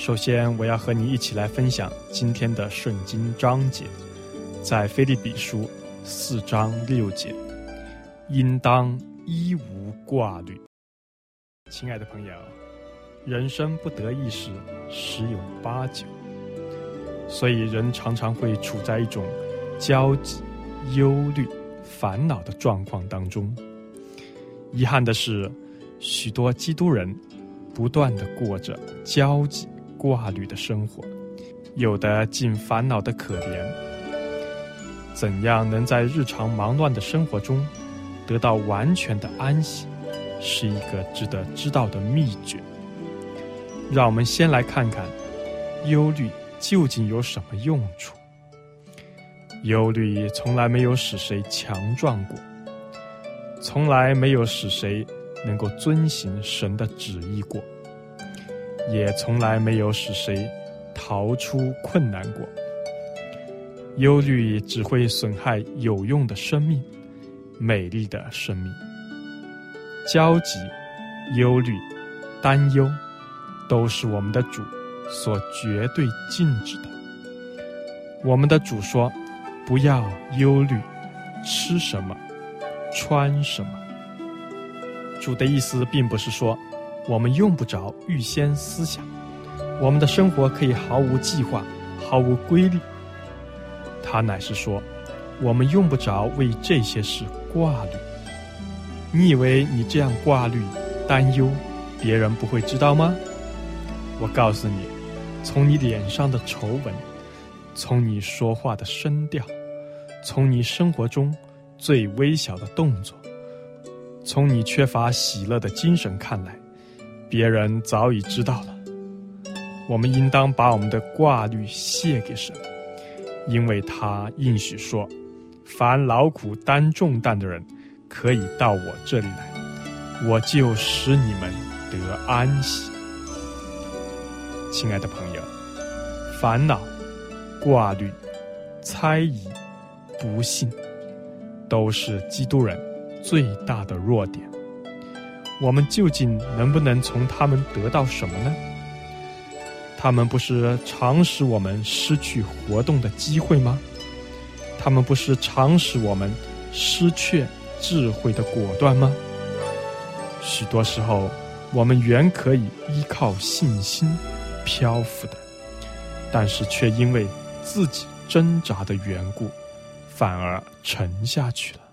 首先我要和你一起来分享今天的圣经章节，在腓立比书4章6节，应当一无挂虑。亲爱的朋友，人生不得意时十有八九，所以人常常会处在一种焦急、忧虑、烦恼的状况当中。遗憾的是，许多基督人不断地过着焦急挂虑的生活，有的竟烦恼的可怜。怎样能在日常忙乱的生活中得到完全的安息，是一个值得知道的秘诀。让我们先来看看忧虑究竟有什么用处。忧虑从来没有使谁强壮过，从来没有使谁能够遵行神的旨意过，也从来没有使谁逃出困难过。忧虑只会损害有用的生命，美丽的生命。焦急、忧虑、担忧都是我们的主所绝对禁止的。我们的主说，不要忧虑吃什么穿什么。主的意思并不是说我们用不着预先思想，我们的生活可以毫无计划，毫无规律。他乃是说，我们用不着为这些事挂虑。你以为你这样挂虑担忧，别人不会知道吗？我告诉你，从你脸上的皱纹，从你说话的声调，从你生活中最微小的动作，从你缺乏喜乐的精神看来，别人早已知道了。我们应当把我们的挂虑卸给神，因为他应许说，凡劳苦担重担的人可以到我这里来，我就使你们得安息。亲爱的朋友，烦恼、挂虑、猜疑、不信，都是基督人最大的弱点。我们究竟能不能从他们得到什么呢？他们不是常使我们失去活动的机会吗？他们不是常使我们失去智慧的果断吗？许多时候，我们原可以依靠信心漂浮的，但是却因为自己挣扎的缘故，反而沉下去了。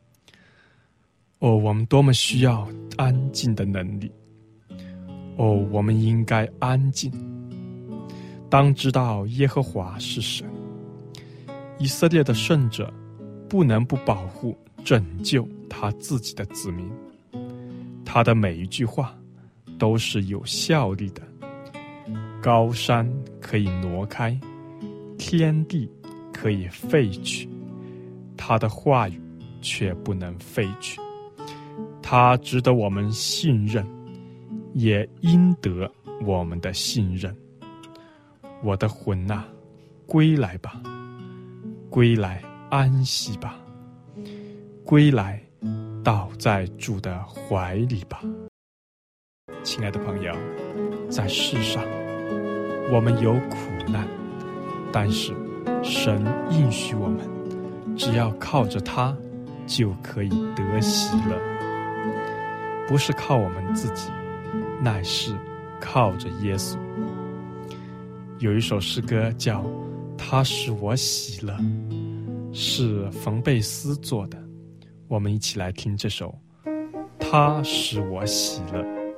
我们多么需要安静的能力！我们应该安静。当知道耶和华是神，以色列的圣者不能不保护拯救他自己的子民。他的每一句话都是有效力的，高山可以挪开，天地可以废去，他的话语却不能废去。他值得我们信任，也应得我们的信任。我的魂啊，归来吧，归来安息吧，归来倒在主的怀里吧。亲爱的朋友，在世上我们有苦难，但是神应许我们，只要靠着他就可以得喜乐。不是靠我们自己，乃是靠着耶稣。有一首诗歌叫《他使我喜乐》，是冯贝斯做的。我们一起来听这首《他使我喜乐》。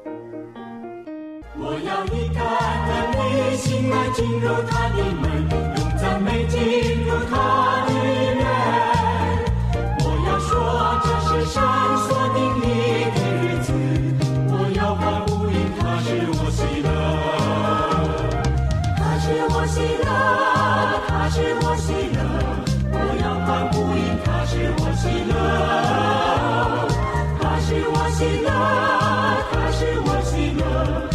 我要以感恩的心来进入他的门，用赞美进入他的园。我要说这是神所定立的日子，我要欢呼因他使我喜乐，他使我喜乐，他使我喜乐，我要欢呼因他使我喜乐，他使我喜乐，他使我喜乐，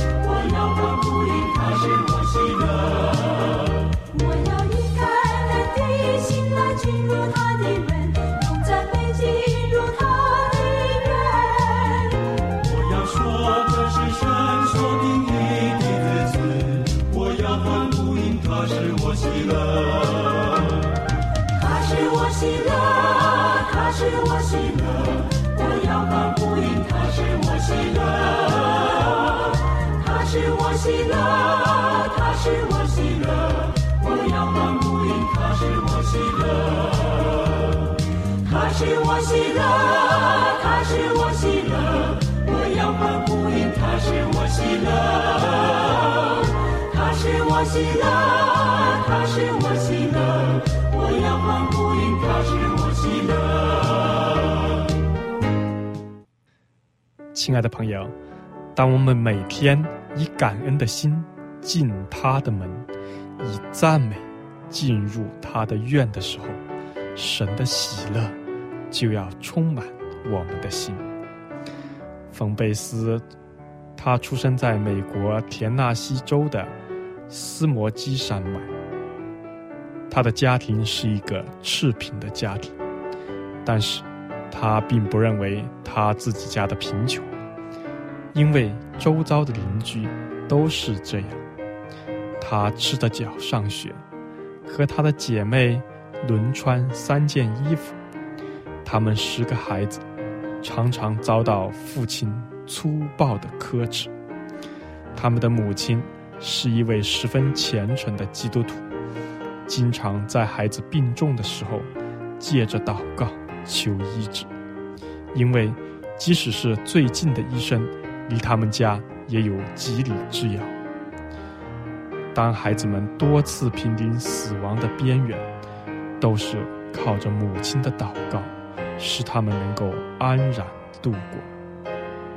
他使我喜乐。我要以感恩的心来喜乐，他是我喜乐，他是我喜乐，我要欢呼因他是我喜乐，他是我喜乐，他是我喜乐，我要欢呼因他是我喜乐。 亲爱的朋友，当我们每天以感恩的心进他的门，以赞美进入他的院的时候，神的喜乐就要充满我们的心。冯贝斯他出生在美国田纳西州的斯摩基山脉，他的家庭是一个赤贫的家庭，但是他并不认为他自己家的贫穷，因为周遭的邻居都是这样。他赤着脚上学，和他的姐妹轮穿3件衣服。他们10个孩子常常遭到父亲粗暴的呵斥。他们的母亲是一位十分虔诚的基督徒，经常在孩子病重的时候借着祷告求医治，因为即使是最近的医生离他们家也有几里之遥。当孩子们多次濒临死亡的边缘，都是靠着母亲的祷告，使他们能够安然度过。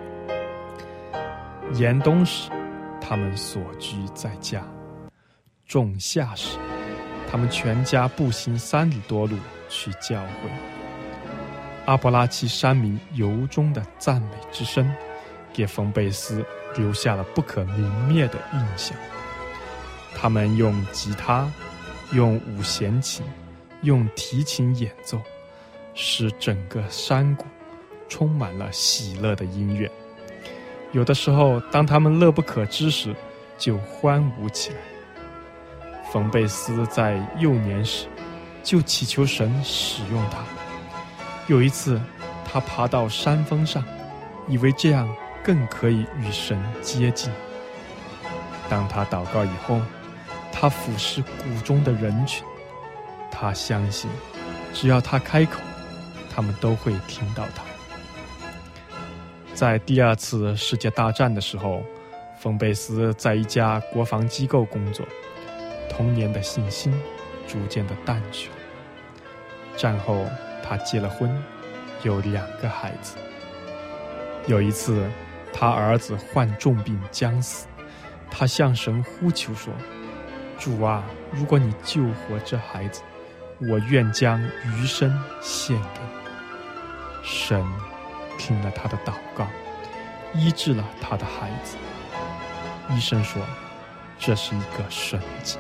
严冬时，他们所居在家；仲夏时，他们全家步行3里多路去教会。阿伯拉契山民由衷的赞美之声，给冯贝斯留下了不可泯灭的印象。他们用吉他，用五弦琴，用提琴演奏，使整个山谷充满了喜乐的音乐。有的时候，当他们乐不可支时，就欢舞起来。冯贝斯在幼年时就祈求神使用他。有一次，他爬到山峰上，以为这样更可以与神接近。当他祷告以后，他俯视谷中的人群，他相信只要他开口，他们都会听到他。在第2次世界大战的时候，冯贝斯在一家国防机构工作，童年的信心逐渐的淡去了。战后他结了婚，有2个孩子。有一次，他儿子患重病将死，他向神呼求说：主啊，如果你救活这孩子，我愿将余生献给你。神听了他的祷告，医治了他的孩子。医生说，这是一个神迹。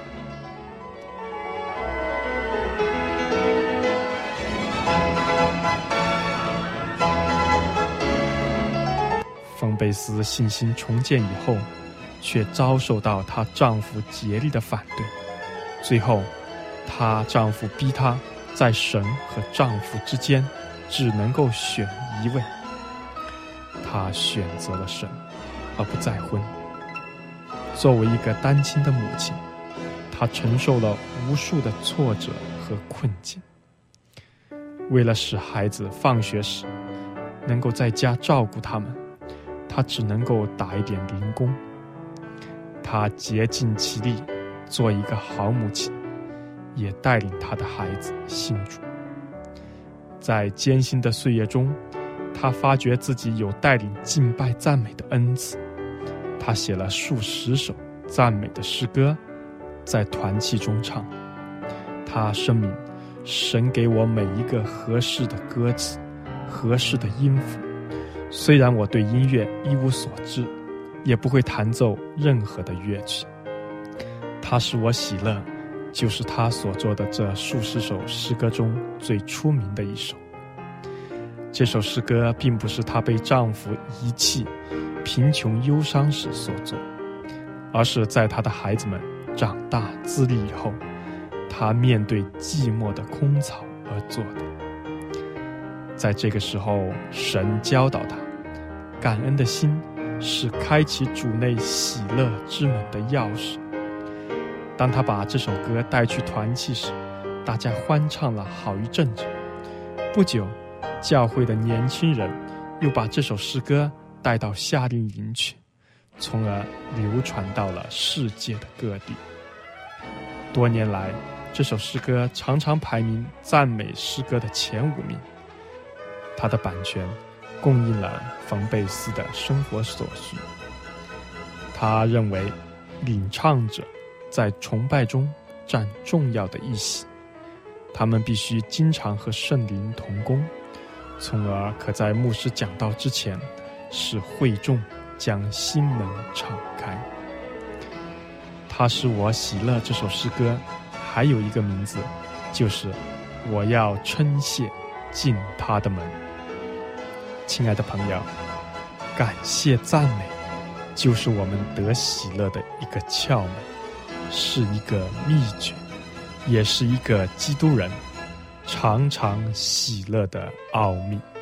冯贝斯信心重建以后，却遭受到她丈夫竭力的反对。最后，她丈夫逼她在神和丈夫之间只能够选一位。她选择了神，而不再婚。作为一个单亲的母亲，她承受了无数的挫折和困境。为了使孩子放学时能够在家照顾他们，她只能够打一点零工。她竭尽其力做一个好母亲，也带领她的孩子信主。在艰辛的岁月中，她发觉自己有带领敬拜赞美的恩赐。她写了数十首赞美的诗歌，在团契中唱。她声明，神给我每一个合适的歌词，合适的音符。虽然我对音乐一无所知，也不会弹奏任何的乐器。他使我喜乐，就是他所做的这数十首诗歌中最出名的一首。这首诗歌并不是她被丈夫遗弃、贫穷忧伤时所作，而是在她的孩子们长大自立以后，她面对寂寞的空巢而做的。在这个时候，神教导她，感恩的心是开启主内喜乐之门的钥匙。当她把这首歌带去团契时， 大家欢唱了好一阵子。不久，教会的年轻人又把这首诗歌带到夏令营去，从而流传到了世界的各地。多年来，这首诗歌常常排名赞美诗歌的前5名。它的版权供应了冯贝斯的生活所需。他认为领唱者在崇拜中占重要的一席，他们必须经常和圣灵同工，从而可在牧师讲道之前使会众将心门敞开。他使我喜乐这首诗歌还有一个名字，就是我要称谢进他的门。亲爱的朋友，感谢赞美就是我们得喜乐的一个窍门，是一个秘诀，也是一个基督人常常喜乐的奥秘。